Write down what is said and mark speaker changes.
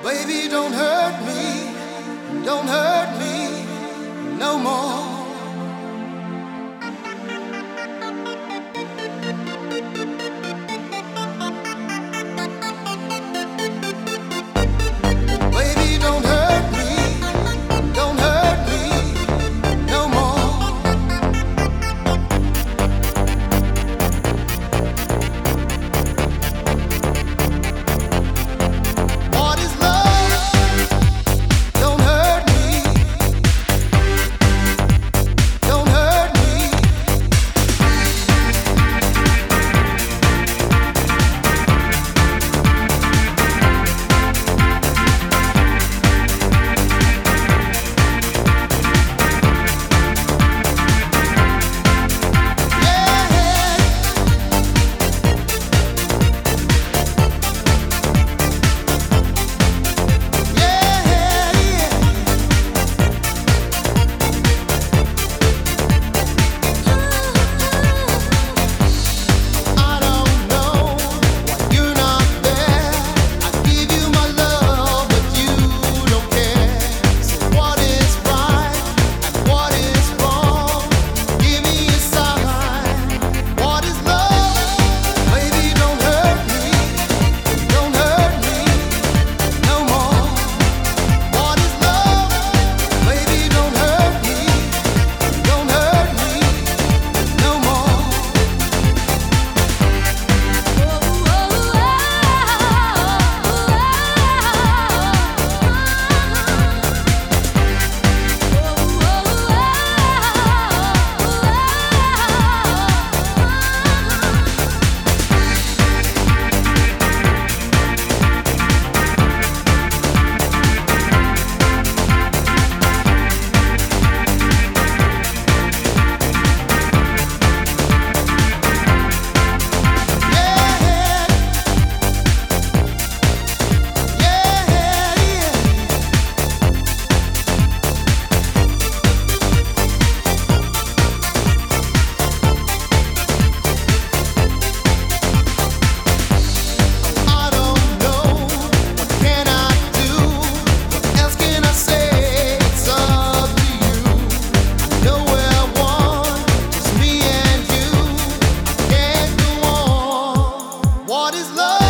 Speaker 1: Baby, don't hurt me no more. Baby, don't hurt me no more. What is love? Don't hurt me. Don't hurt me. I don't know why you're not there. I give you my love, but you don't care. So what is right and what is wrong? Give me a sign. What is love? Baby, don't hurt me no more. What is love? Baby, don't hurt me no more. I don't know, what can I do? What else can I say? It's up to you. I know we're one, just me and you. I can't go on. What is love?